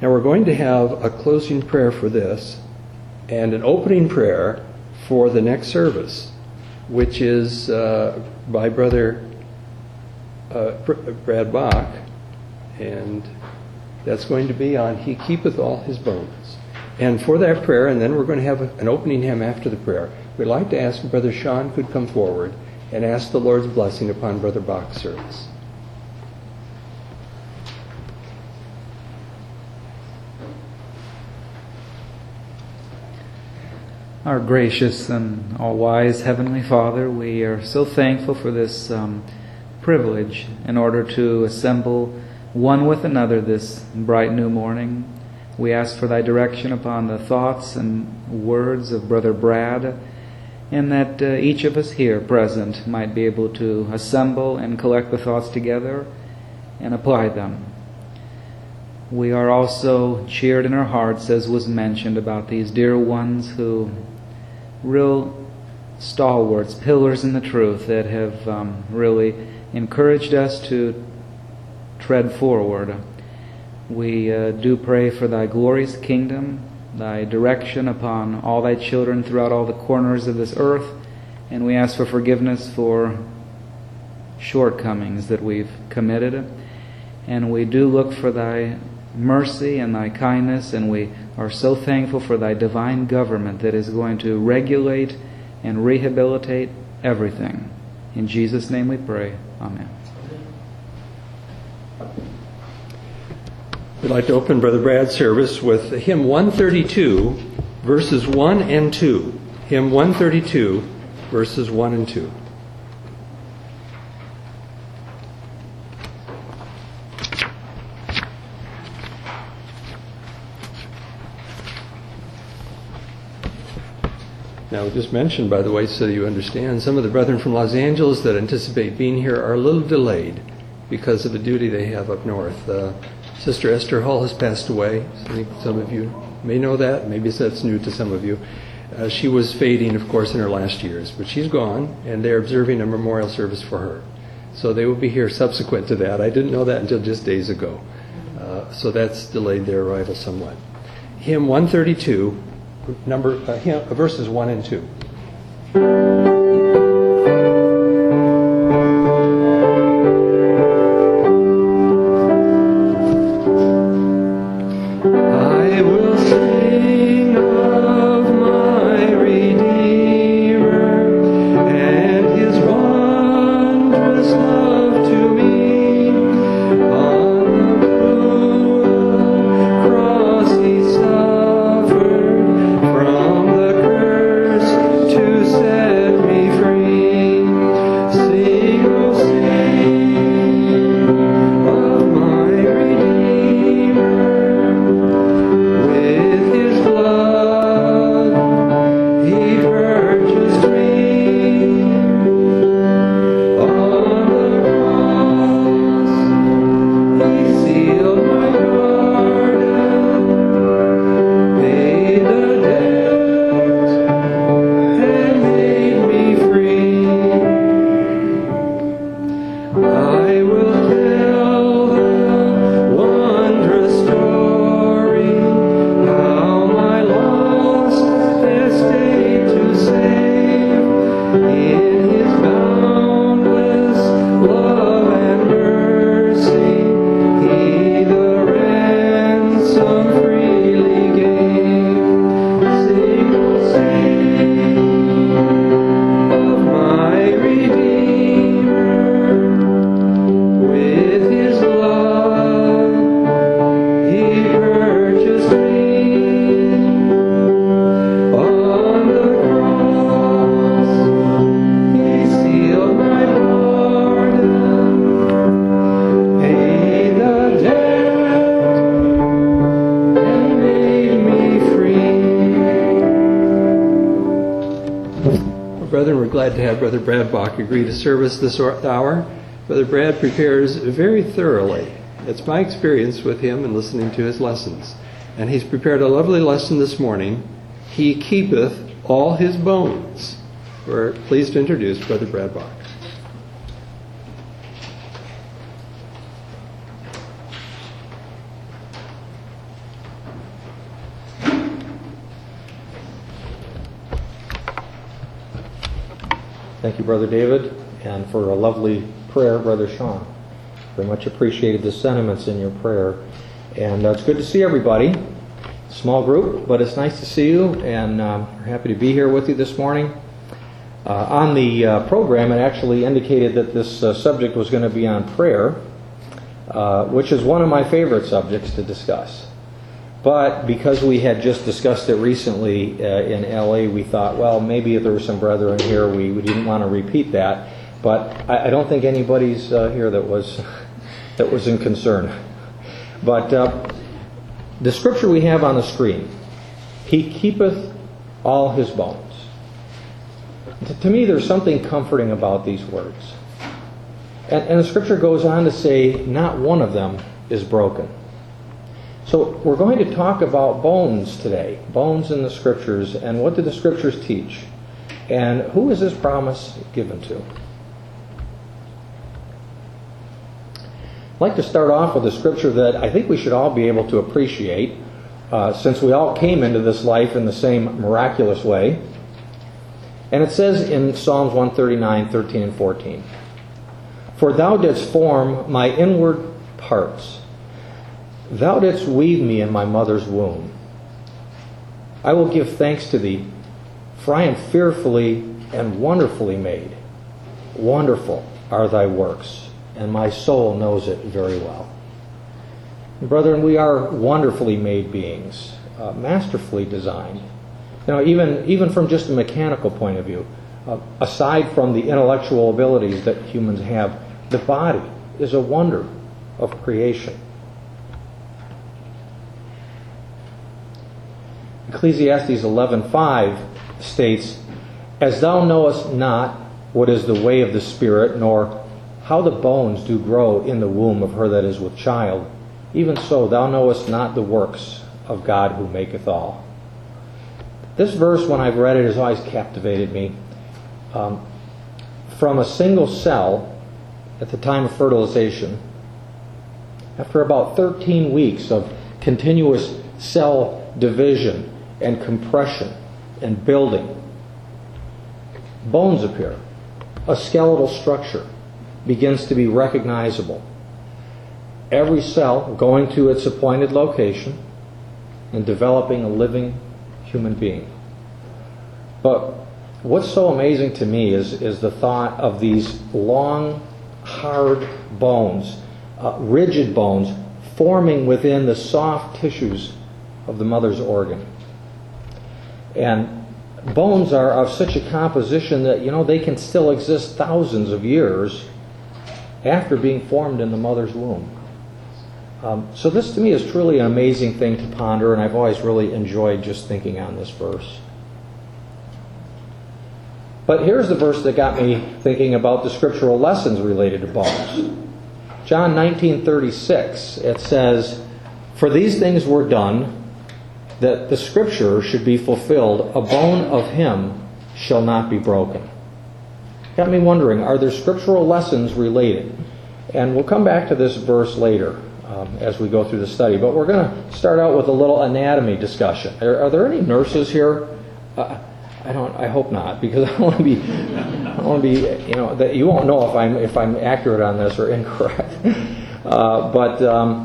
Now we're going to have a closing prayer for this and an opening prayer for the next service, which is by Brother Brad Bach, and that's going to be on He Keepeth All His Bones. And for that prayer, and then we're going to have an opening hymn after the prayer, we'd like to ask if Brother Sean could come forward and ask the Lord's blessing upon Brother Bach's service. Our gracious and all-wise Heavenly Father, we are so thankful for this privilege in order to assemble one with another this bright new morning. We ask for Thy direction upon the thoughts and words of Brother Brad, and that each of us here present might be able to assemble and collect the thoughts together and apply them. We are also cheered in our hearts, as was mentioned, about these dear ones who, real stalwarts, pillars in the truth, that have really encouraged us to tread forward. We do pray for Thy glorious kingdom, Thy direction upon all Thy children throughout all the corners of this earth, and we ask for forgiveness for shortcomings that we've committed. And we do look for Thy mercy and Thy kindness, and we are so thankful for Thy divine government that is going to regulate and rehabilitate everything. In Jesus' name we pray. Amen. We'd like to open Brother Brad's service with hymn 132, verses 1 and 2. Hymn 132, verses 1 and 2. Now, just mentioned, by the way, so you understand, some of the brethren from Los Angeles that anticipate being here are a little delayed because of a duty they have up north. Sister Esther Hall has passed away. I think some of you may know that. Maybe that's new to some of you. She was fading, of course, in her last years, but she's gone, and they're observing a memorial service for her. So they will be here subsequent to that. I didn't know that until just days ago. So that's delayed their arrival somewhat. Hymn 132, verses 1 and 2. Glad to have Brother Brad Bach agree to service this hour. Brother Brad prepares very thoroughly. It's my experience with him and listening to his lessons. And he's prepared a lovely lesson this morning. He keepeth all his bones. We're pleased to introduce Brother Brad Bach. Thank you, Brother David, and for a lovely prayer, Brother Sean. Very much appreciated the sentiments in your prayer. And it's good to see everybody. Small group, but it's nice to see you, and we're happy to be here with you this morning. On the program, it actually indicated that this subject was going to be on prayer, which is one of my favorite subjects to discuss. But because we had just discussed it recently in LA, we thought, well, maybe if there were some brethren here, we didn't want to repeat that. But I don't think anybody's here that was in concern. But the scripture we have on the screen, He keepeth all His bones. To me, there's something comforting about these words. And the scripture goes on to say, not one of them is broken. So we're going to talk about bones today, bones in the scriptures, and what do the scriptures teach? And who is this promise given to? I'd like to start off with a scripture that I think we should all be able to appreciate, since we all came into this life in the same miraculous way. And it says in Psalms 139, 13 and 14, "For thou didst form my inward parts. Thou didst weave me in my mother's womb. I will give thanks to thee, for I am fearfully and wonderfully made. Wonderful are thy works, and my soul knows it very well." Brethren, we are wonderfully made beings, masterfully designed. You know, even from just a mechanical point of view, aside from the intellectual abilities that humans have, the body is a wonder of creation. Ecclesiastes 11:5 states, "As thou knowest not what is the way of the Spirit, nor how the bones do grow in the womb of her that is with child, even so thou knowest not the works of God who maketh all." This verse, when I've read it, has always captivated me. From a single cell at the time of fertilization, after about 13 weeks of continuous cell division and compression and building, bones appear. A skeletal structure begins to be recognizable. Every cell going to its appointed location and developing a living human being. But what's so amazing to me is the thought of these long, hard bones, rigid bones, forming within the soft tissues of the mother's organ. And bones are of such a composition that, they can still exist thousands of years after being formed in the mother's womb. So this to me is truly an amazing thing to ponder, and I've always really enjoyed just thinking on this verse. But here's the verse that got me thinking about the scriptural lessons related to bones. John 19:36, it says, "For these things were done, that the scripture should be fulfilled, a bone of him shall not be broken." Got me wondering, are there scriptural lessons related? And we'll come back to this verse later as we go through the study. But we're going to start out with a little anatomy discussion. Are there any nurses here? I hope not, because I want to be, that you won't know if I'm accurate on this or incorrect. But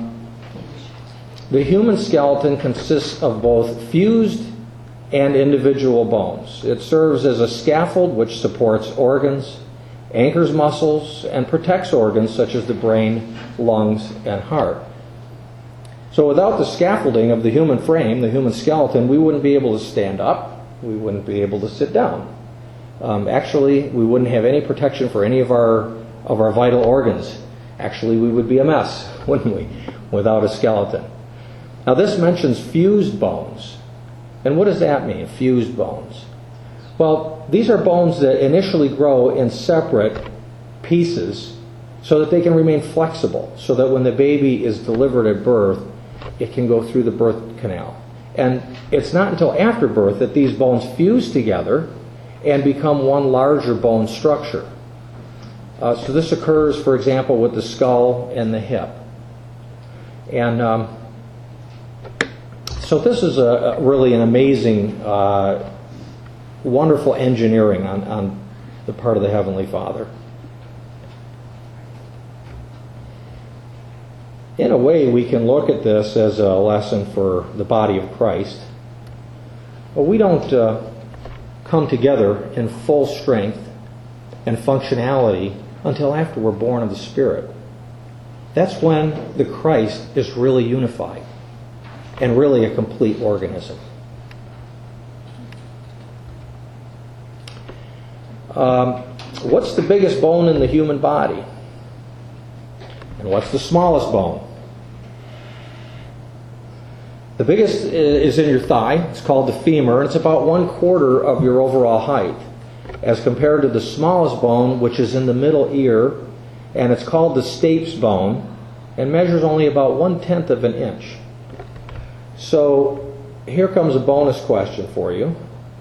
the human skeleton consists of both fused and individual bones. It serves as a scaffold which supports organs, anchors muscles, and protects organs such as the brain, lungs, and heart. So without the scaffolding of the human frame, the human skeleton, we wouldn't be able to stand up. We wouldn't be able to sit down. Actually, we wouldn't have any protection for any of our vital organs. Actually, we would be a mess, wouldn't we, without a skeleton. Now this mentions fused bones. And what does that mean, fused bones? Well, these are bones that initially grow in separate pieces so that they can remain flexible, so that when the baby is delivered at birth, it can go through the birth canal. And it's not until after birth that these bones fuse together and become one larger bone structure. So this occurs, for example, with the skull and the hip. And so this is really an amazing, wonderful engineering on the part of the Heavenly Father. In a way, we can look at this as a lesson for the body of Christ. But we don't come together in full strength and functionality until after we're born of the Spirit. That's when the Christ is really unified and really a complete organism. What's the biggest bone in the human body? And what's the smallest bone? The biggest is in your thigh. It's called the femur, and it's about 1/4 of your overall height, as compared to the smallest bone, which is in the middle ear, and it's called the stapes bone, and measures only about 1/10 of an inch. So here comes a bonus question for you.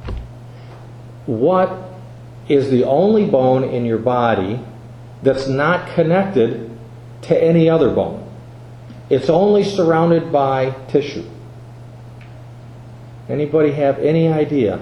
What is the only bone in your body that's not connected to any other bone? It's only surrounded by tissue. Anybody have any idea?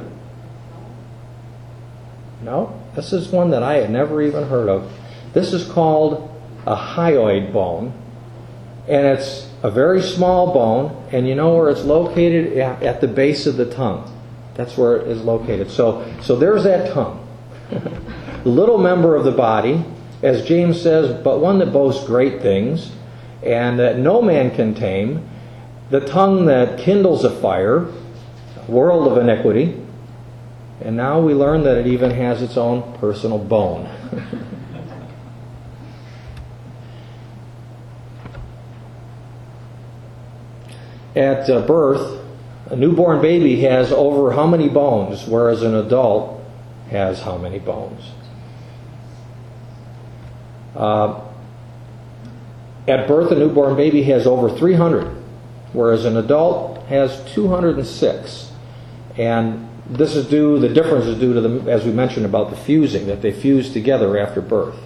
No? This is one that I had never even heard of. This is called a hyoid bone, and it's a very small bone, and you know where it's located? At the base of the tongue. That's where it is located. So there's that tongue. Little member of the body, as James says, but one that boasts great things, and that no man can tame, the tongue that kindles a fire, world of iniquity, and now we learn that it even has its own personal bone. At birth, a newborn baby has over how many bones, whereas an adult has how many bones? At birth, a newborn baby has over 300, whereas an adult has 206. And this is the difference is due to as we mentioned about the fusing, that they fuse together after birth.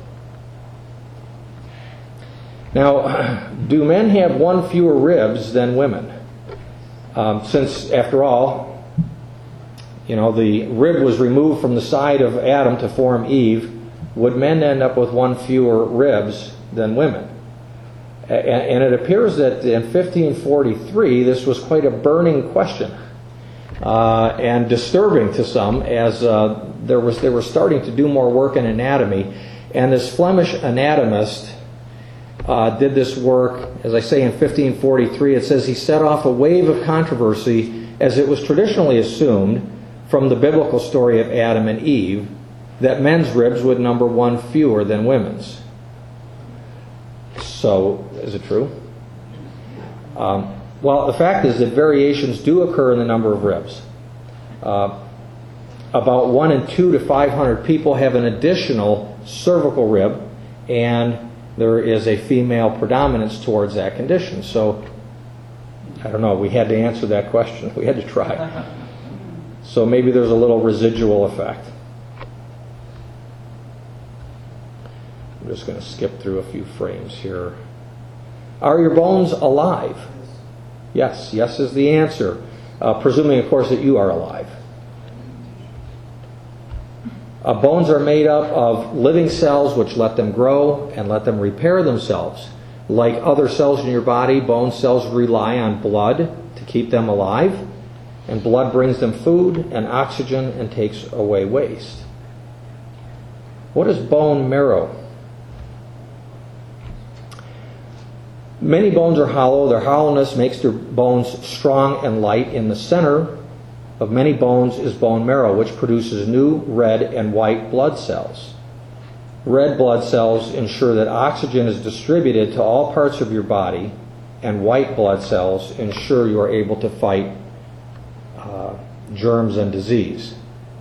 Now, do men have one fewer ribs than women? Since, after all, the rib was removed from the side of Adam to form Eve, would men end up with one fewer ribs than women? And it appears that in 1543, this was quite a burning question and disturbing to some, as they were starting to do more work in anatomy. And this Flemish anatomist did this work, as I say, in 1543. It says he set off a wave of controversy, as it was traditionally assumed from the biblical story of Adam and Eve that men's ribs would number one fewer than women's. So, is it true? Well, the fact is that variations do occur in the number of ribs. About 1 in 2 to 500 people have an additional cervical rib, and there is a female predominance towards that condition. So, I don't know, we had to answer that question. We had to try. So maybe there's a little residual effect. I'm just going to skip through a few frames here. Are your bones alive? Yes. Yes is the answer. Presuming, of course, that you are alive. Bones are made up of living cells which let them grow and let them repair themselves. Like other cells in your body, bone cells rely on blood to keep them alive. And blood brings them food and oxygen and takes away waste. What is bone marrow? Many bones are hollow. Their hollowness makes their bones strong and light. In the center of many bones is bone marrow, which produces new red and white blood cells. Red blood cells ensure that oxygen is distributed to all parts of your body, and white blood cells ensure you are able to fight germs and disease.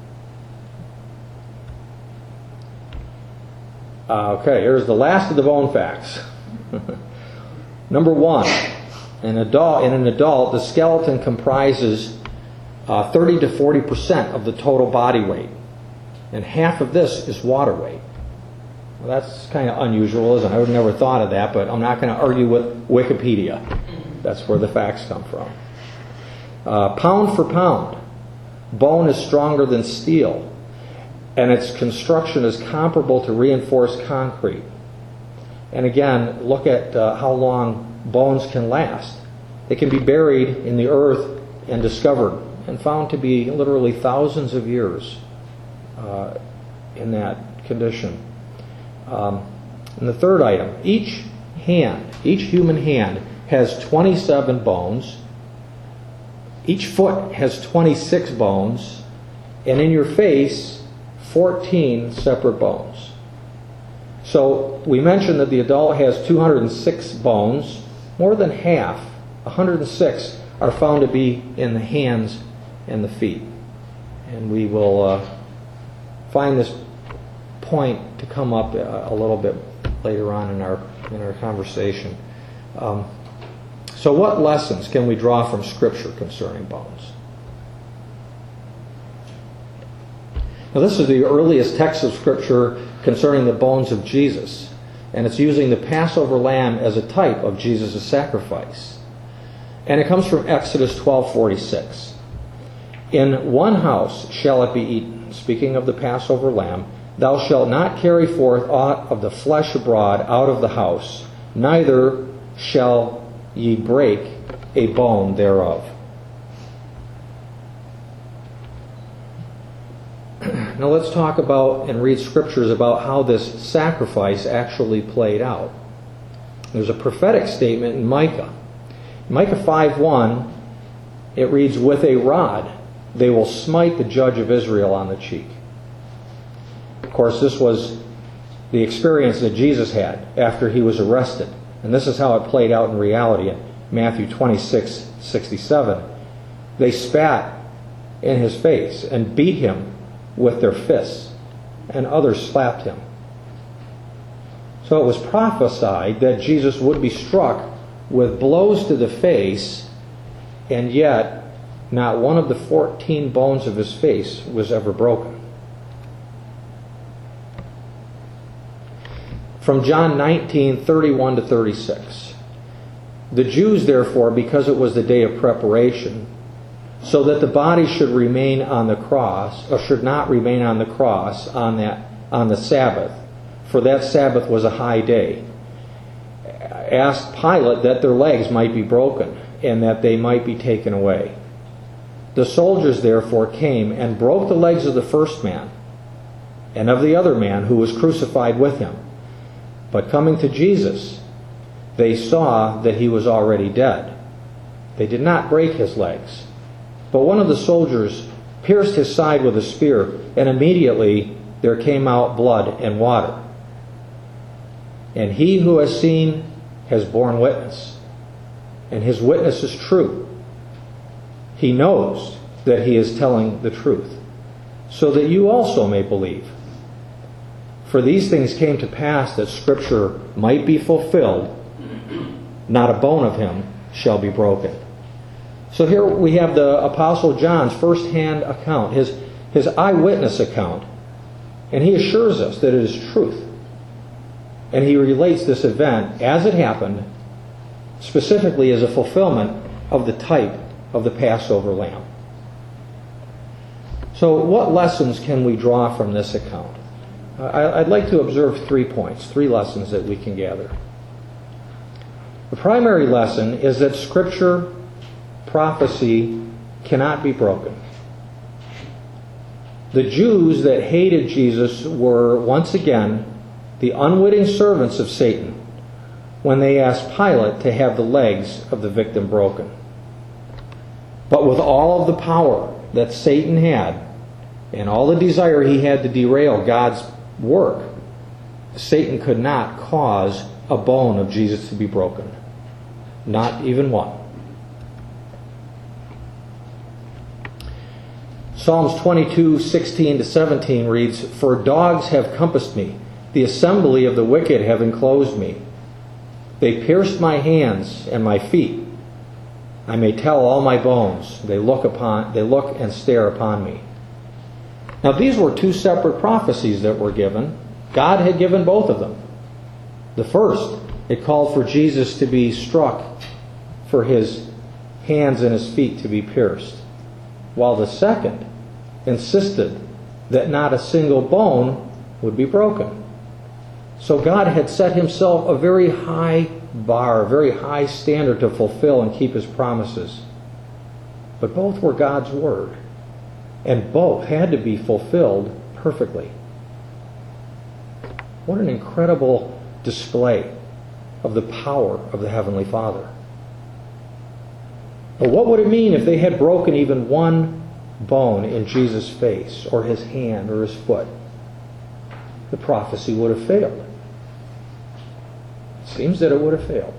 Okay, here's the last of the bone facts. Number 1, in an adult, the skeleton comprises 30 to 40% of the total body weight, and half of this is water weight. Well, that's kind of unusual, isn't it? I would have never thought of that, but I'm not going to argue with Wikipedia. That's where the facts come from. Pound for pound, bone is stronger than steel. and its construction is comparable to reinforced concrete. And again, look at how long bones can last. They can be buried in the earth and discovered and found to be literally thousands of years in that condition. And the third item, each human hand has 27 bones. Each foot has 26 bones. And in your face, 14 separate bones. So we mentioned that the adult has 206 bones. More than half, 106, are found to be in the hands and the feet. And we will find this point to come up a little bit later on in our conversation. So what lessons can we draw from Scripture concerning bones? Now this is the earliest text of Scripture concerning the bones of Jesus, and it's using the Passover lamb as a type of Jesus' sacrifice. And it comes from Exodus 12:46. In one house shall it be eaten, speaking of the Passover lamb. Thou shalt not carry forth aught of the flesh abroad out of the house, neither shall ye break a bone thereof. Now let's talk about and read scriptures about how this sacrifice actually played out. There's a prophetic statement in Micah. Micah 5:1, it reads, "With a rod they will smite the judge of Israel on the cheek." Of course, this was the experience that Jesus had after he was arrested. And this is how it played out in reality in Matthew 26:67. They spat in his face and beat him with their fists, and others slapped him. So it was prophesied that Jesus would be struck with blows to the face, and yet not one of the 14 bones of his face was ever broken. From John 19:31 to 36. The Jews, therefore, because it was the day of preparation, so that the body should remain on the cross, or should not remain on the cross on the Sabbath, for that Sabbath was a high day, asked Pilate that their legs might be broken, and that they might be taken away. The soldiers therefore came and broke the legs of the first man, and of the other man who was crucified with him. But coming to Jesus, they saw that he was already dead. They did not break his legs. But one of the soldiers pierced his side with a spear, and immediately there came out blood and water. And he who has seen has borne witness, and his witness is true. He knows that he is telling the truth, so that you also may believe. For these things came to pass that Scripture might be fulfilled, not a bone of him shall be broken. So here we have the Apostle John's first-hand account, his eyewitness account. And he assures us that it is truth. And he relates this event as it happened, specifically as a fulfillment of the type of the Passover lamb. So what lessons can we draw from this account? I'd like to observe 3 points, 3 lessons that we can gather. The primary lesson is that Scripture prophecy cannot be broken. The Jews that hated Jesus were, once again, the unwitting servants of Satan when they asked Pilate to have the legs of the victim broken. But with all of the power that Satan had and all the desire he had to derail God's work, Satan could not cause a bone of Jesus to be broken. Not even one. Psalms 22:16-17 reads, "For dogs have compassed me, the assembly of the wicked have enclosed me. They pierced my hands and my feet. I may tell all my bones. They look and stare upon me." Now these were 2 separate prophecies that were given. God had given both of them. The first, it called for Jesus to be struck, for his hands and his feet to be pierced. While the second insisted that not a single bone would be broken. So God had set himself a very high bar, a very high standard to fulfill and keep his promises. But both were God's word, and both had to be fulfilled perfectly. What an incredible display of the power of the Heavenly Father. But what would it mean if they had broken even one bone in Jesus' face, or his hand, or his foot? The prophecy would have failed. It seems that it would have failed.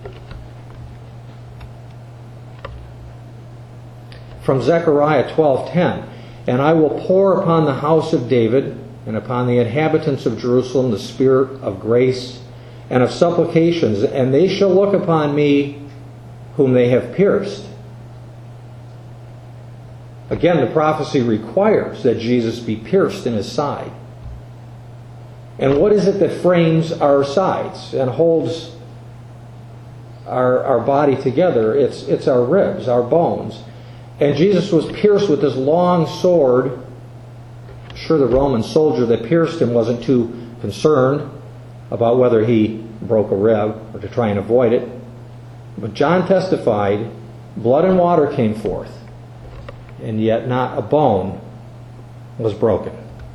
From Zechariah 12:10, "And I will pour upon the house of David and upon the inhabitants of Jerusalem the spirit of grace and of supplications, and they shall look upon me whom they have pierced." Again, the prophecy requires that Jesus be pierced in his side. And what is it that frames our sides and holds our body together? It's our ribs, our bones. And Jesus was pierced with this long sword. I'm sure the Roman soldier that pierced him wasn't too concerned about whether he broke a rib or to try and avoid it. But John testified, blood and water came forth, and yet not a bone was broken.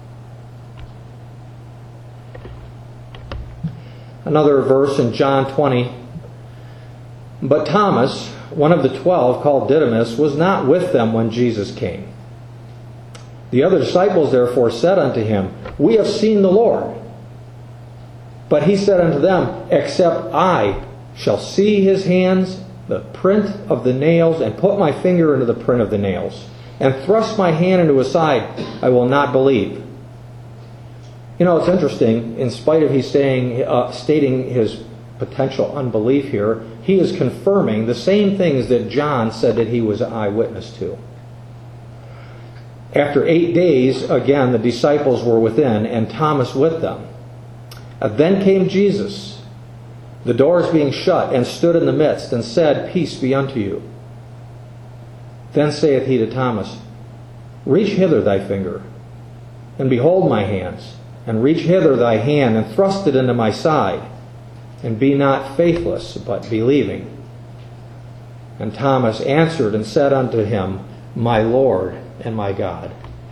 Another verse in John 20. "But Thomas, one of the 12, called Didymus, was not with them when Jesus came. The other disciples therefore said unto him, We have seen the Lord. But he said unto them, Except I shall see his hands, the print of the nails, and put my finger into the print of the nails, and thrust my hand into his side, I will not believe." You know, it's interesting, in spite of he stating his potential unbelief here, he is confirming the same things that John said that he was an eyewitness to. After 8 days, again, the disciples were within, and Thomas with them. Then came Jesus, the doors being shut, and stood in the midst, and said, Peace be unto you. Then saith he to Thomas, Reach hither thy finger, and behold my hands, and reach hither thy hand, and thrust it into my side, and be not faithless, but believing. And Thomas answered and said unto him, My Lord and my God.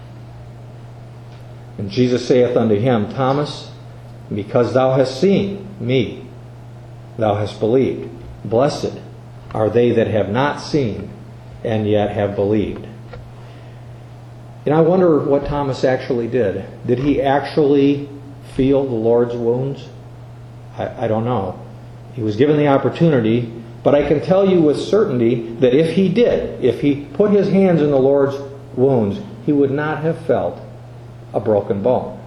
And Jesus saith unto him, Thomas, because thou hast seen me, thou hast believed. Blessed are they that have not seen, and yet have believed. And I wonder what Thomas actually did. Did he actually feel the Lord's wounds? I don't know. He was given the opportunity, but I can tell you with certainty that if he did, if he put his hands in the Lord's wounds, he would not have felt a broken bone.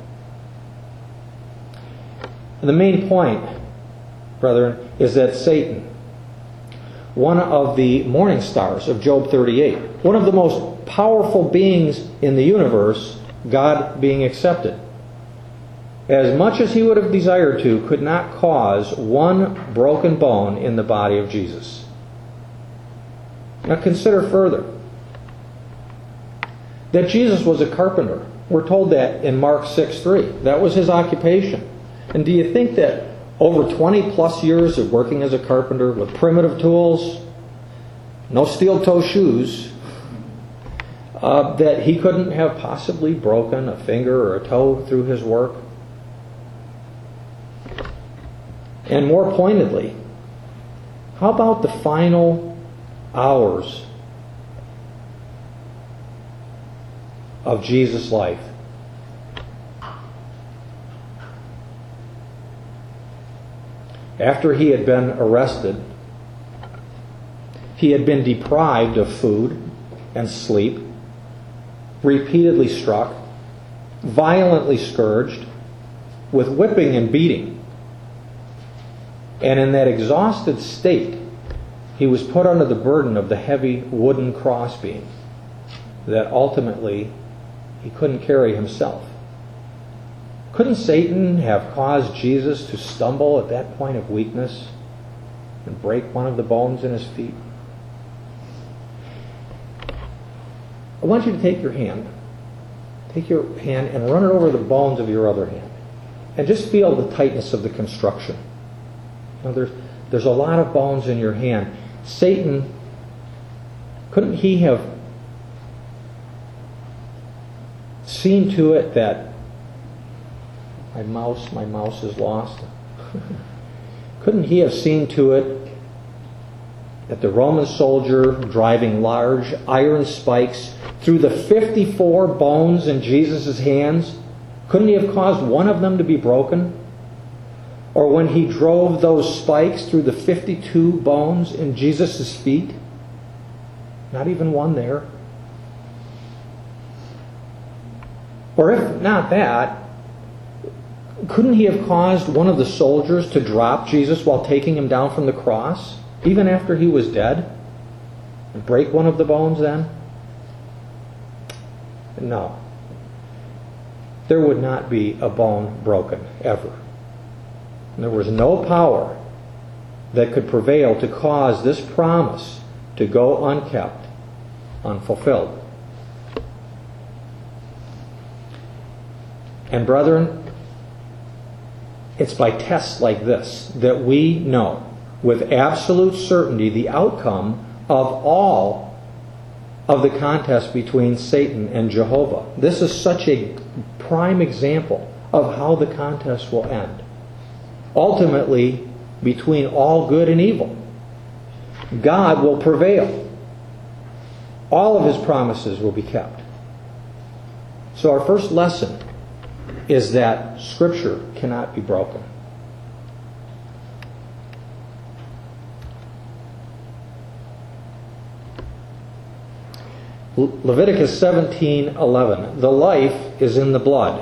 And the main point, brethren, is that Satan, one of the morning stars of Job 38, one of the most powerful beings in the universe, God being accepted, as much as he would have desired to, could not cause one broken bone in the body of Jesus. Now consider further that Jesus was a carpenter. We're told that in Mark 6:3. That was his occupation. And do you think that over 20 plus years of working as a carpenter with primitive tools, no steel-toe shoes, that he couldn't have possibly broken a finger or a toe through his work? And more pointedly, how about the final hours of Jesus' life? After he had been arrested, he had been deprived of food and sleep, repeatedly struck, violently scourged, with whipping and beating. And in that exhausted state, he was put under the burden of the heavy wooden crossbeam that ultimately he couldn't carry himself. Couldn't Satan have caused Jesus to stumble at that point of weakness and break one of the bones in his feet? I want you to take your hand Take your hand and run it over the bones of your other hand. And just feel the tightness of the construction. There's a lot of bones in your hand. Satan, couldn't he have seen to it that my mouse is lost? Couldn't he have seen to it that the Roman soldier driving large iron spikes through the 54 bones in Jesus' hands, couldn't he have caused one of them to be broken? Or when he drove those spikes through the 52 bones in Jesus' feet, not even one there. Or if not that, couldn't he have caused one of the soldiers to drop Jesus while taking him down from the cross, even after he was dead, and break one of the bones then? No. There would not be a bone broken, ever. There was no power that could prevail to cause this promise to go unkept, unfulfilled. And brethren, it's by tests like this that we know with absolute certainty the outcome of all of the contest between Satan and Jehovah. This is such a prime example of how the contest will end. Ultimately, between all good and evil, God will prevail. All of His promises will be kept. So our first lesson is that Scripture cannot be broken. Leviticus 17:11. The life is in the blood.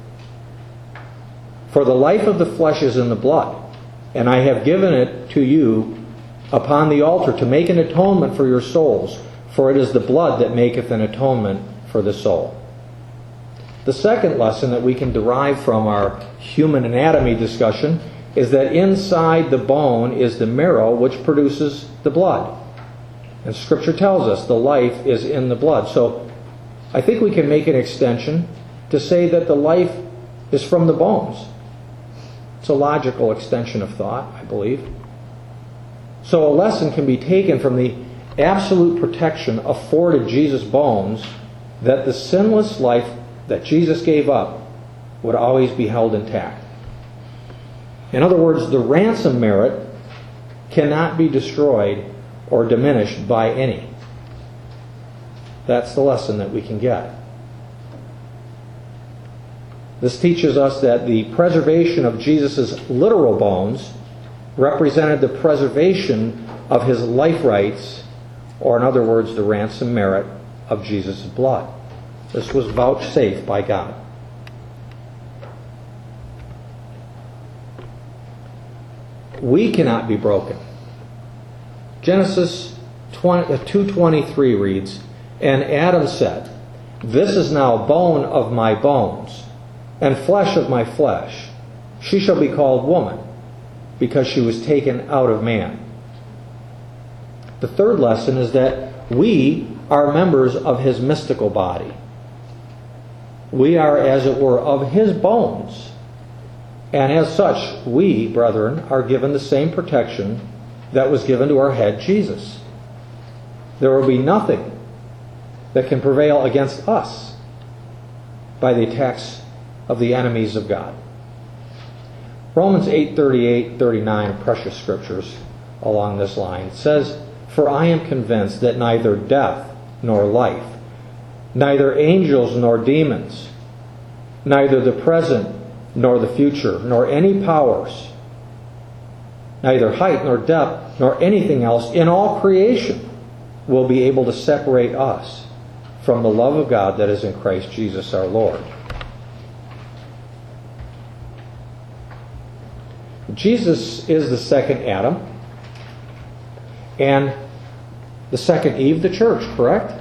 For the life of the flesh is in the blood, and I have given it to you upon the altar to make an atonement for your souls, for it is the blood that maketh an atonement for the soul. The second lesson that we can derive from our human anatomy discussion is that inside the bone is the marrow which produces the blood. And Scripture tells us the life is in the blood. So I think we can make an extension to say that the life is from the bones. It's a logical extension of thought, I believe. So a lesson can be taken from the absolute protection afforded Jesus' bones that the sinless life that Jesus gave up would always be held intact. In other words, the ransom merit cannot be destroyed or diminished by any. That's the lesson that we can get. This teaches us that the preservation of Jesus' literal bones represented the preservation of His life rights, or in other words, the ransom merit of Jesus' blood. This was vouchsafed by God. We cannot be broken. Genesis 2:23 reads, And Adam said, This is now bone of my bones, and flesh of my flesh. She shall be called woman, because she was taken out of man. The third lesson is that we are members of His mystical body. We are, as it were, of His bones. And as such, we, brethren, are given the same protection that was given to our head, Jesus. There will be nothing that can prevail against us by the attacks of the enemies of God. Romans 8:38-39, precious scriptures along this line, says, For I am convinced that neither death nor life, neither angels nor demons, neither the present nor the future, nor any powers, neither height nor depth nor anything else in all creation will be able to separate us from the love of God that is in Christ Jesus our Lord. Jesus is the second Adam and the second Eve, the church, correct?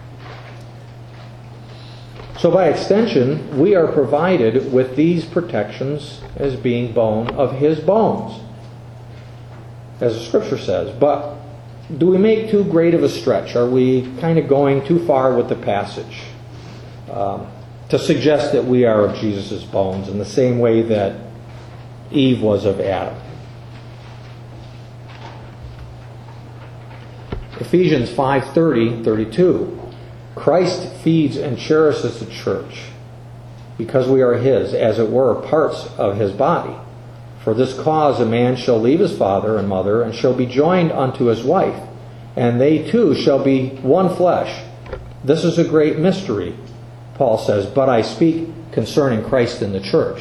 So by extension, we are provided with these protections as being bone of His bones, as the Scripture says. But do we make too great of a stretch? Are we kind of going too far with the passage? to suggest that we are of Jesus' bones in the same way that Eve was of Adam. Ephesians 5:30-32. Christ feeds and cherishes the church because we are His, as it were, parts of His body. For this cause a man shall leave his father and mother, and shall be joined unto his wife, and they two shall be one flesh. This is a great mystery, Paul says, but I speak concerning Christ and the church.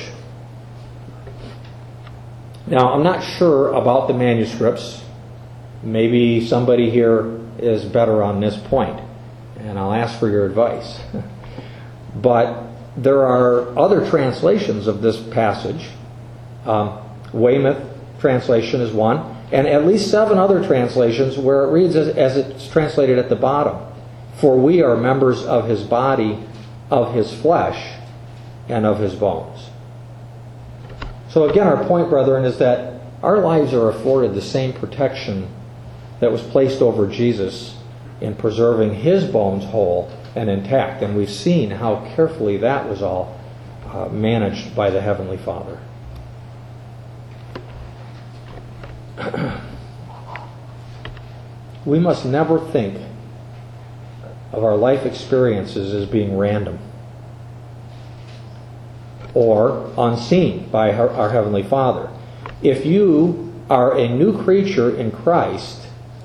Now, I'm not sure about the manuscripts. Maybe somebody here is better on this point, and I'll ask for your advice. But there are other translations of this passage. Weymouth translation is one, and at least 7 other translations where it reads as it's translated at the bottom. For we are members of His body, of His flesh, and of His bones. So again, our point, brethren, is that our lives are afforded the same protection that was placed over Jesus in preserving His bones whole and intact. And we've seen how carefully that was all managed by the Heavenly Father. We must never think of our life experiences as being random or unseen by our Heavenly Father. If you are a new creature in Christ,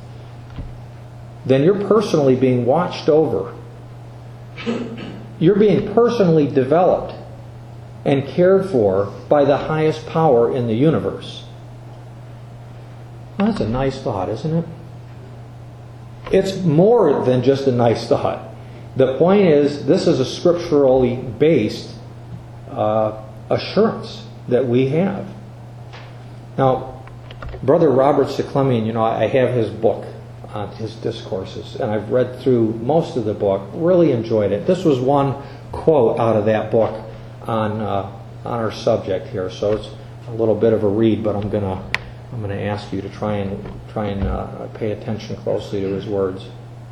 then you're personally being watched over. You're being personally developed and cared for by the highest power in the universe. Well, that's a nice thought, isn't it? It's more than just a nice thought. The point is, this is a scripturally based assurance that we have. Now, Brother Robert Ciclemian, I have his book on his discourses, and I've read through most of the book, really enjoyed it. This was one quote out of that book on our subject here, so it's a little bit of a read, but I'm going to ask you to try and pay attention closely to his words.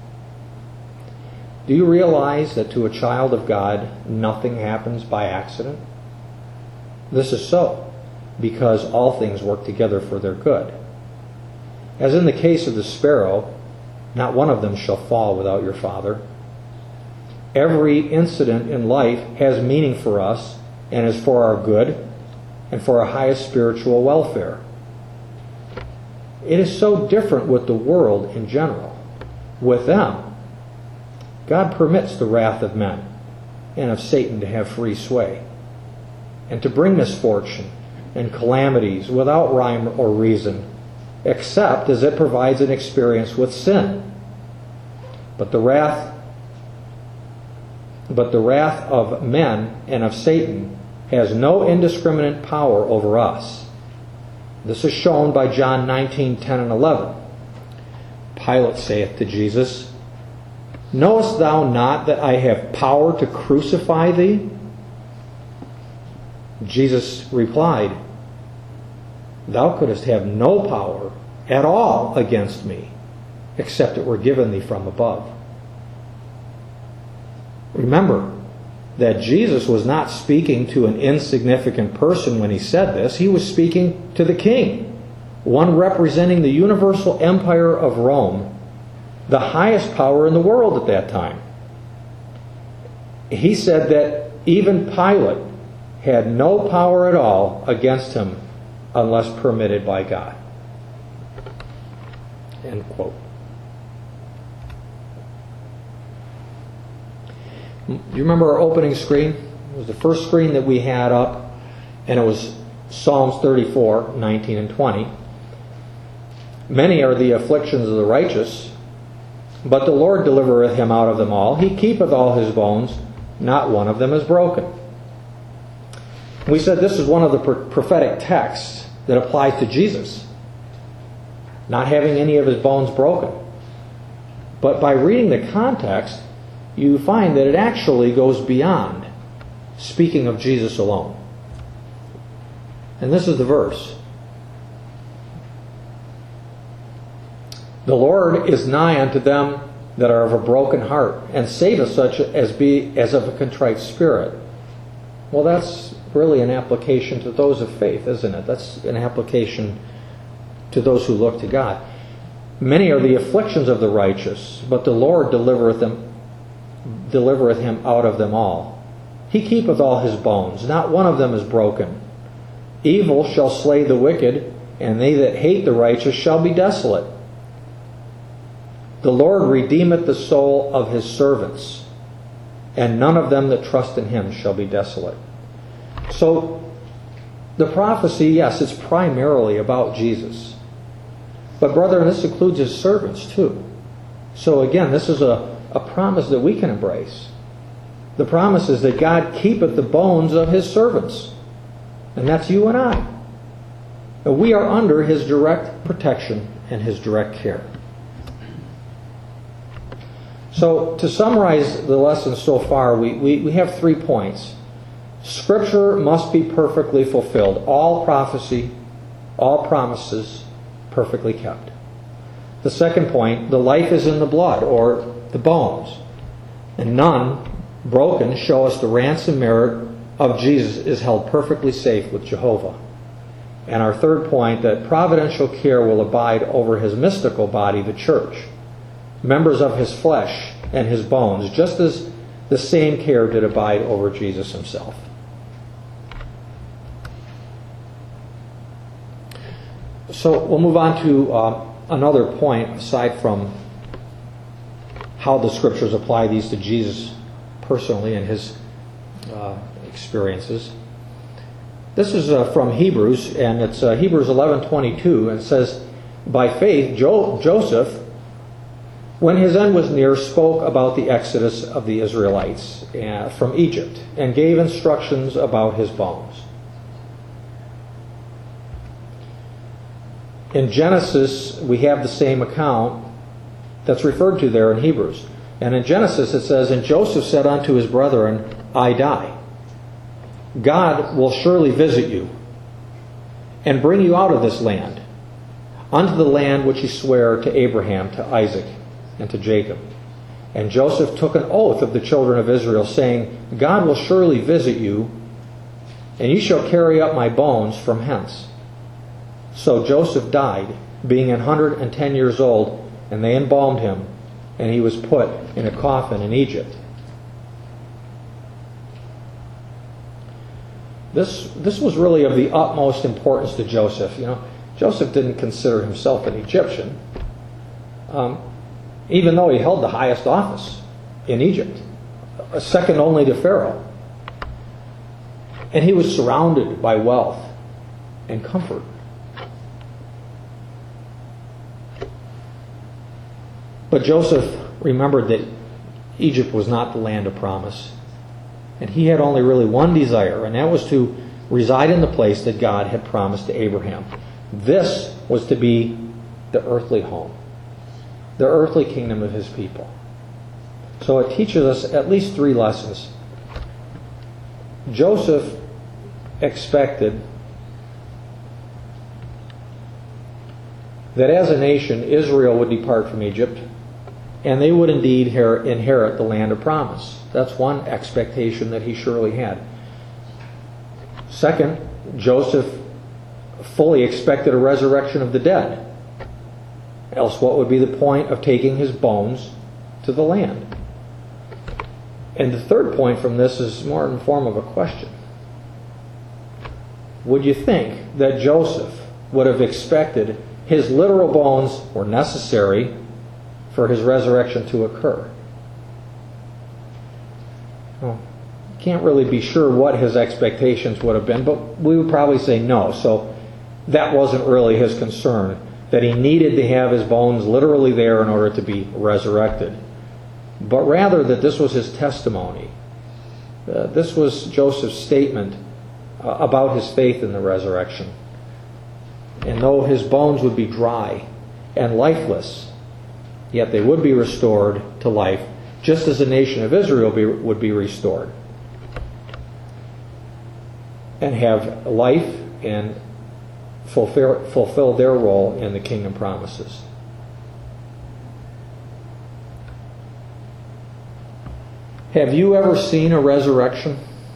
Do you realize that to a child of God, nothing happens by accident? This is so, because all things work together for their good. As in the case of the sparrow, not one of them shall fall without your Father. Every incident in life has meaning for us and is for our good and for our highest spiritual welfare. It is so different with the world in general. With them, God permits the wrath of men and of Satan to have free sway, and to bring misfortune and calamities without rhyme or reason, except as it provides an experience with sin. But the wrath of men and of Satan has no indiscriminate power over us. This is shown by John 19:10 and 11. Pilate saith to Jesus, Knowest thou not that I have power to crucify thee? Jesus replied, Thou couldst have no power at all against me, except it were given thee from above. Remember that Jesus was not speaking to an insignificant person when He said this. He was speaking to the king, one representing the universal empire of Rome, the highest power in the world at that time. He said that even Pilate had no power at all against Him unless permitted by God. End quote. You remember our opening screen? It was the first screen that we had up, and it was Psalms 34, 19 and 20. Many are the afflictions of the righteous, but the Lord delivereth him out of them all. He keepeth all his bones, not one of them is broken. We said this is one of the prophetic texts that applies to Jesus, not having any of his bones broken. But by reading the context, you find that it actually goes beyond speaking of Jesus alone. And this is the verse. The Lord is nigh unto them that are of a broken heart, and saveth such as of a contrite spirit. Well, that's really an application to those of faith, isn't it? That's an application to those who look to God. Many are the afflictions of the righteous, but the Lord delivereth him out of them all. He keepeth all his bones, not one of them is broken. Evil shall slay the wicked, and they that hate the righteous shall be desolate. The Lord redeemeth the soul of his servants, and none of them that trust in him shall be desolate. So, the prophecy, yes, it's primarily about Jesus. But brethren, this includes his servants too. So again, this is a promise that we can embrace. The promise is that God keepeth the bones of his servants. And that's you and I. And we are under his direct protection and his direct care. So, to summarize the lesson so far, we have 3 points. Scripture must be perfectly fulfilled. All prophecy, all promises, perfectly kept. The second point, the life is in the blood, or the bones. And none broken show us the ransom merit of Jesus is held perfectly safe with Jehovah. And our third point, that providential care will abide over his mystical body, the church, members of his flesh and his bones, just as the same care did abide over Jesus himself. So we'll move on to another point, aside from how the Scriptures apply these to Jesus personally and his experiences. This is from Hebrews, and it's Hebrews 11:22, and it says, "By faith Joseph, when his end was near, spoke about the exodus of the Israelites from Egypt, and gave instructions about his bones." In Genesis, we have the same account that's referred to there in Hebrews. And in Genesis it says, "And Joseph said unto his brethren, I die. God will surely visit you, and bring you out of this land, unto the land which he sware to Abraham, to Isaac, and to Jacob. And Joseph took an oath of the children of Israel, saying, God will surely visit you, and ye shall carry up my bones from hence. So Joseph died, being 110 years old, and they embalmed him, and he was put in a coffin in Egypt." This was really of the utmost importance to Joseph. You know, Joseph didn't consider himself an Egyptian, even though he held the highest office in Egypt, second only to Pharaoh. And he was surrounded by wealth and comfort. But Joseph remembered that Egypt was not the land of promise. And he had only really one desire, and that was to reside in the place that God had promised to Abraham. This was to be the earthly home, the earthly kingdom of his people. So it teaches us at least 3 lessons. Joseph expected that as a nation, Israel would depart from Egypt, and they would indeed inherit the land of promise. That's one expectation that he surely had. Second, Joseph fully expected a resurrection of the dead. Else what would be the point of taking his bones to the land? And the third point from this is more in the form of a question. Would you think that Joseph would have expected his literal bones were necessary for his resurrection to occur? Well, can't really be sure what his expectations would have been, but we would probably say no. So that wasn't really his concern, that he needed to have his bones literally there in order to be resurrected, but rather that this was his testimony. This was Joseph's statement about his faith in the resurrection. And though his bones would be dry and lifeless, yet they would be restored to life, just as the nation of Israel would be restored and have life and fulfill their role in the kingdom promises. Have you ever seen a resurrection?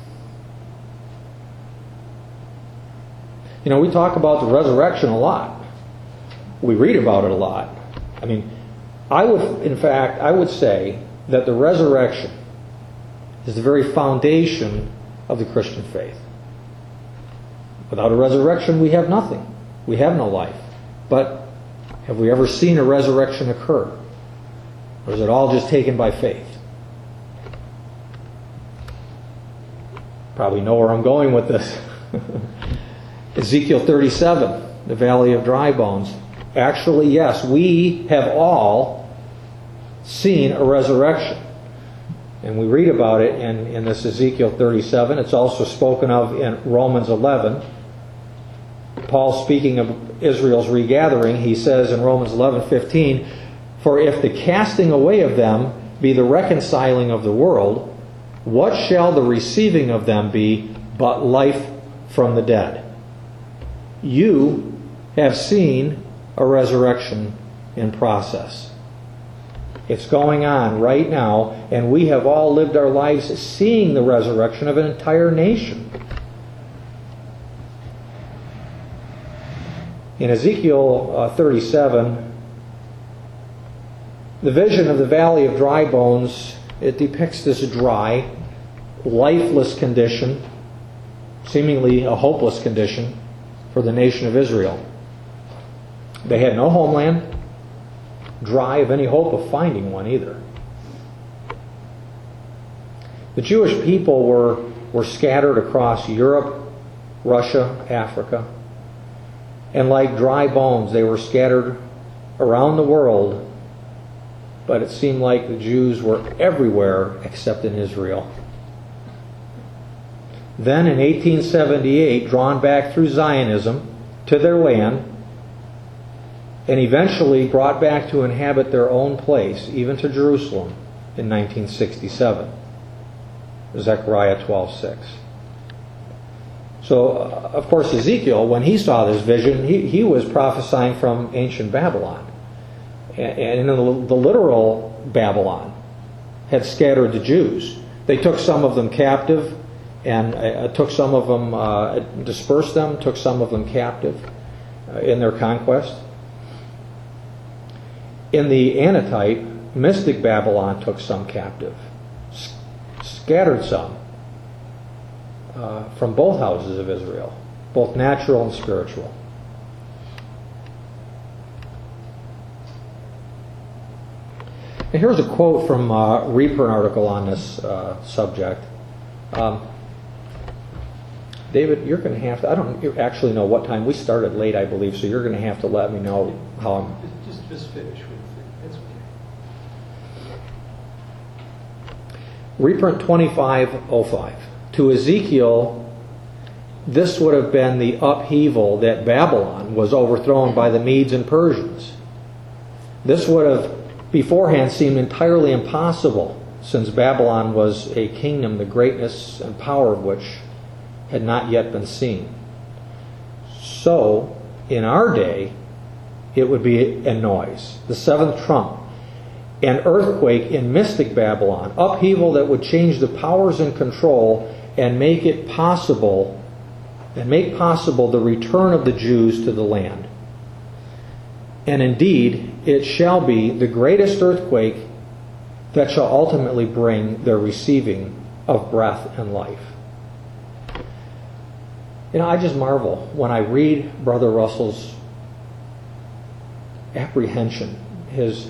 You know, we talk about the resurrection a lot. We read about it a lot. I mean, I would say that the resurrection is the very foundation of the Christian faith. Without a resurrection, we have nothing. We have no life. But have we ever seen a resurrection occur? Or is it all just taken by faith? Probably know where I'm going with this. Ezekiel 37, the valley of dry bones. Actually, yes, we have all seen a resurrection. And we read about it in this Ezekiel 37. It's also spoken of in Romans 11. Paul, speaking of Israel's regathering, he says in Romans 11:15, "For if the casting away of them be the reconciling of the world, what shall the receiving of them be but life from the dead?" You have seen a resurrection in process. It's going on right now, and we have all lived our lives seeing the resurrection of an entire nation. In Ezekiel 37, the vision of the valley of dry bones, it depicts this dry, lifeless condition, seemingly a hopeless condition for the nation of Israel. They had no homeland, dry of any hope of finding one either. The Jewish people were scattered across Europe, Russia, Africa, and like dry bones, they were scattered around the world, but it seemed like the Jews were everywhere except in Israel. Then in 1878, drawn back through Zionism to their land, and eventually brought back to inhabit their own place, even to Jerusalem, in 1967. Zechariah 12:6. So, of course, Ezekiel, when he saw this vision, he was prophesying from ancient Babylon. And the literal Babylon had scattered the Jews. They took some of them captive, and took some of them, dispersed them, took some of them captive in their conquest. In the Anatype, mystic Babylon took some captive, scattered some from both houses of Israel, both natural and spiritual. And here's a quote from Reaper, an article on this subject. David, you're going to have to, I don't actually know what time. We started late, I believe, so you're going to have to let me know how I'm... Just finish with it. That's okay. Reprint 2505. To Ezekiel, this would have been the upheaval that Babylon was overthrown by the Medes and Persians. This would have beforehand seemed entirely impossible, since Babylon was a kingdom, the greatness and power of which had not yet been seen. So, in our day, it would be a noise, the seventh trump, an earthquake in mystic Babylon, upheaval that would change the powers and control and make possible the return of the Jews to the land. And indeed, it shall be the greatest earthquake that shall ultimately bring their receiving of breath and life. You know, I just marvel when I read Brother Russell's apprehension, his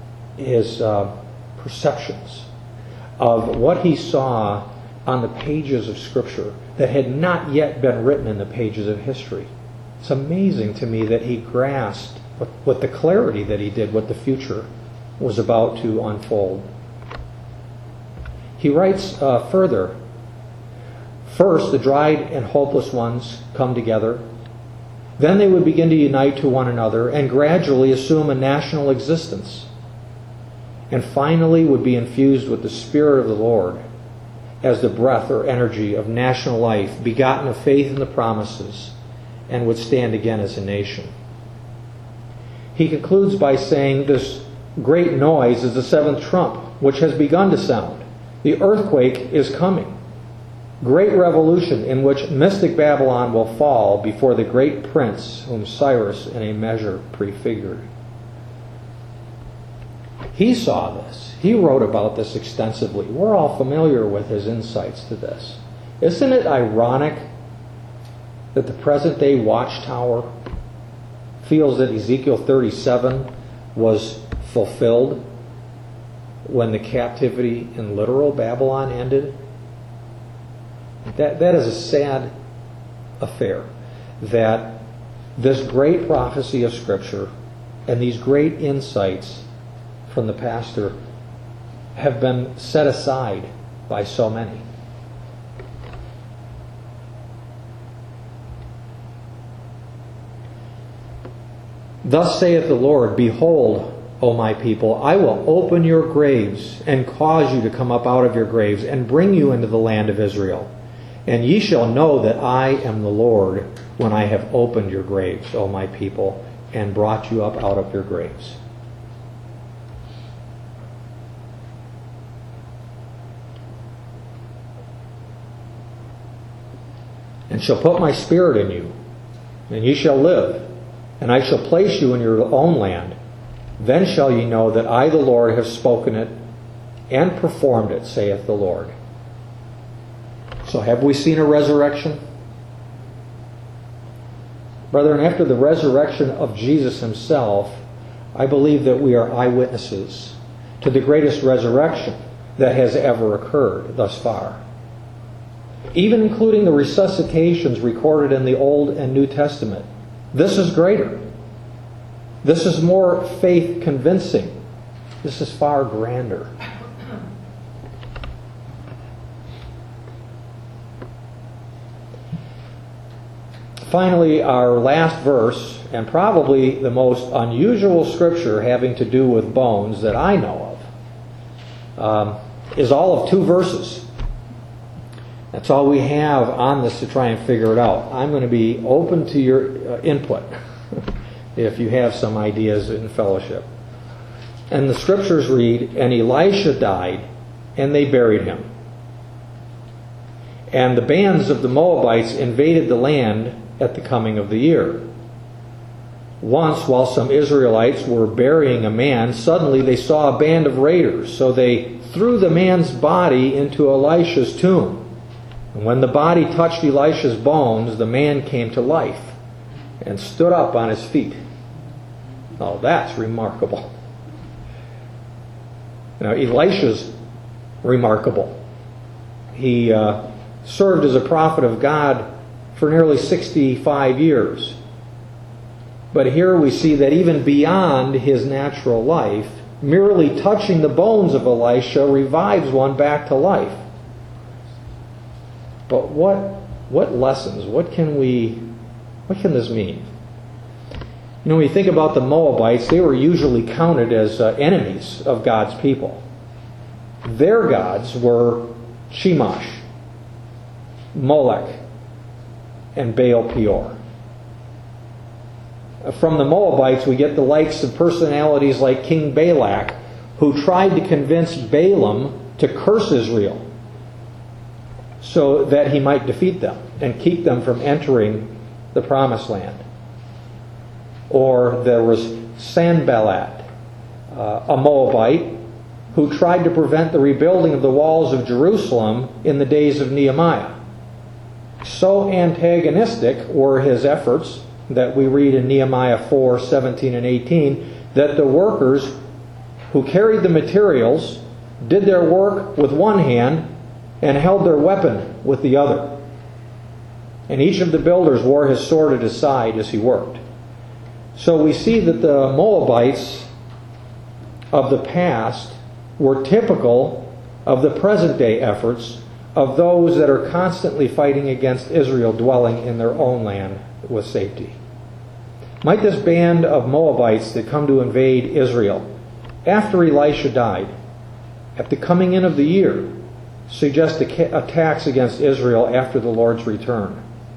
perceptions of what he saw on the pages of Scripture that had not yet been written in the pages of history. It's amazing to me that he grasped with the clarity that he did what the future was about to unfold. He writes further, first, the dried and hopeless ones come together. Then they would begin to unite to one another and gradually assume a national existence. And finally would be infused with the Spirit of the Lord as the breath or energy of national life, begotten of faith in the promises, and would stand again as a nation. He concludes by saying this great noise is the seventh trump, which has begun to sound. The earthquake is coming. Great revolution in which mystic Babylon will fall before the great prince whom Cyrus in a measure prefigured. He saw this. He wrote about this extensively. We're all familiar with his insights to this. Isn't it ironic that the present day Watchtower feels that Ezekiel 37 was fulfilled when the captivity in literal Babylon ended? That is a sad affair, that this great prophecy of Scripture and these great insights from the pastor have been set aside by so many. Thus saith the Lord, Behold, O my people, I will open your graves and cause you to come up out of your graves and bring you into the land of Israel. And ye shall know that I am the Lord when I have opened your graves, O my people, and brought you up out of your graves. And shall put my spirit in you, and ye shall live, and I shall place you in your own land. Then shall ye know that I, the Lord, have spoken it and performed it, saith the Lord. So have we seen a resurrection? Brethren, after the resurrection of Jesus himself, I believe that we are eyewitnesses to the greatest resurrection that has ever occurred thus far. Even including the resuscitations recorded in the Old and New Testament. This is greater. This is more faith convincing. This is far grander. Finally, our last verse, and probably the most unusual scripture having to do with bones that I know of, is all of 2 verses. That's all we have on this to try and figure it out. I'm going to be open to your input if you have some ideas in fellowship. And the scriptures read, And Elisha died, and they buried him. And the bands of the Moabites invaded the land at the coming of the year. Once, while some Israelites were burying a man, suddenly they saw a band of raiders. So they threw the man's body into Elisha's tomb. And when the body touched Elisha's bones, the man came to life and stood up on his feet. Oh, that's remarkable. Now, Elisha's remarkable. He served as a prophet of God for nearly 65 years. But here we see that even beyond his natural life, merely touching the bones of Elisha revives one back to life. But what lessons? What can this mean? You know, when you think about the Moabites, they were usually counted as enemies of God's people. Their gods were Chemosh, Molech, and Baal Peor. From the Moabites, we get the likes of personalities like King Balak, who tried to convince Balaam to curse Israel so that he might defeat them and keep them from entering the Promised Land. Or there was Sanballat, a Moabite, who tried to prevent the rebuilding of the walls of Jerusalem in the days of Nehemiah. So antagonistic were his efforts that we read in Nehemiah 4:17 and 18, that the workers who carried the materials did their work with one hand and held their weapon with the other. And each of the builders wore his sword at his side as he worked. So we see that the Moabites of the past were typical of the present day efforts of those that are constantly fighting against Israel dwelling in their own land with safety. Might this band of Moabites that come to invade Israel after Elisha died, at the coming in of the year, suggest attacks against Israel after the Lord's return?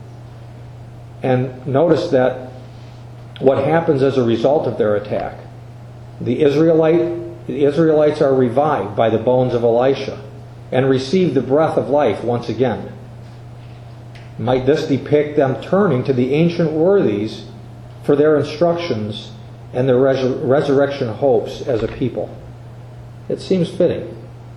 And notice that what happens as a result of their attack. The Israelites are revived by the bones of Elisha. and receive the breath of life once again. Might this depict them turning to the ancient worthies for their instructions and their resurrection hopes as a people? It seems fitting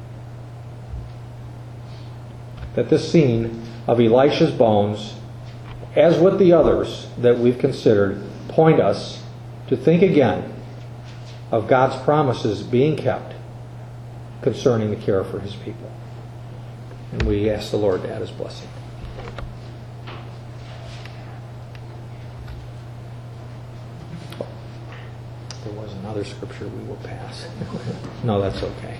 that this scene of Elisha's bones, as with the others that we've considered, point us to think again of God's promises being kept concerning the care for His people. And we ask the Lord to add His blessing. There was another scripture we will pass. No, that's okay.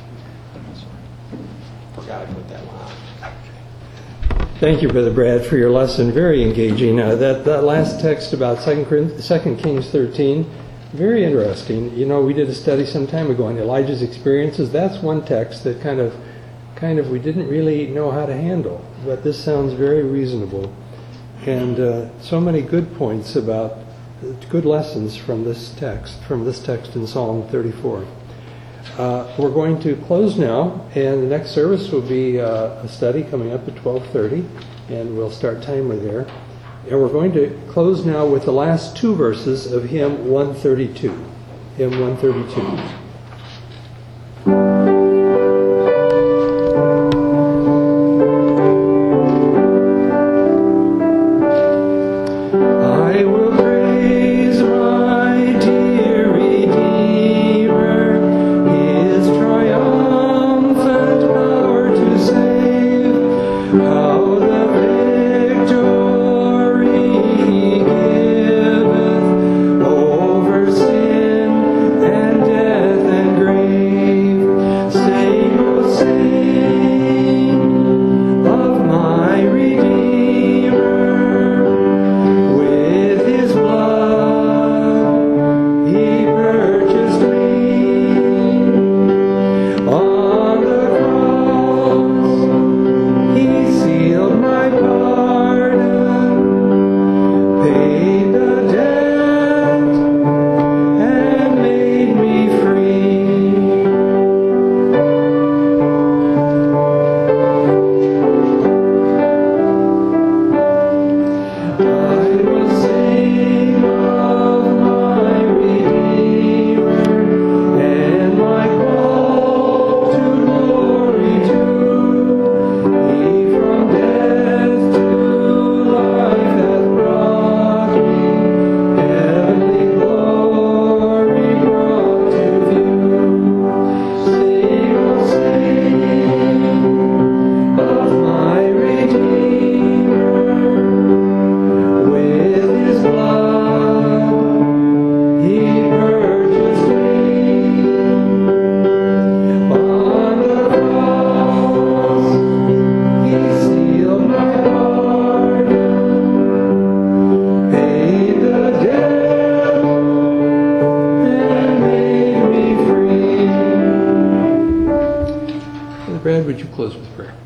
Forgot to put that one on. Thank you, Brother Brad, for your lesson. Very engaging. That last text about 2 Kings 13, very interesting. You know, we did a study some time ago on Elijah's experiences. That's one text that kind of we didn't really know how to handle. But this sounds very reasonable. And so many good points about good lessons from this text in Psalm 34. We're going to close now, and the next service will be a study coming up at 12:30, and we'll start timer there. And we're going to close now with the last two verses of Hymn 132. Hymn 132. Would you close with prayer?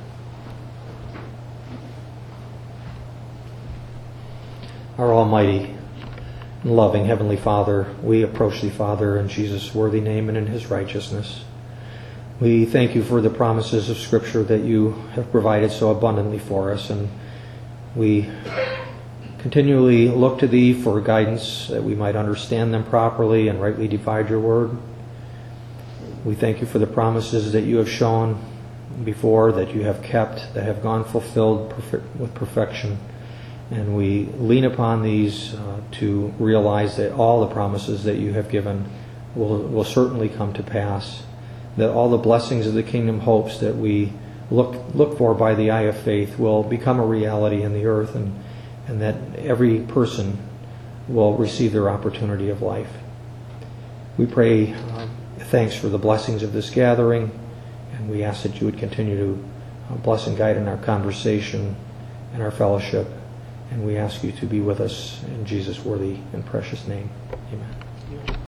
Our Almighty and loving Heavenly Father, we approach Thee, Father, in Jesus' worthy name and in His righteousness. We thank You for the promises of Scripture that You have provided so abundantly for us, and we continually look to Thee for guidance that we might understand them properly and rightly divide Your word. We thank You for the promises that You have shown before, that You have kept, that have gone fulfilled with perfection. And we lean upon these to realize that all the promises that You have given will certainly come to pass, that all the blessings of the kingdom hopes that we look for by the eye of faith will become a reality in the earth, and that every person will receive their opportunity of life. We pray thanks for the blessings of this gathering, and we ask that You would continue to bless and guide in our conversation and our fellowship. And we ask You to be with us in Jesus' worthy and precious name. Amen.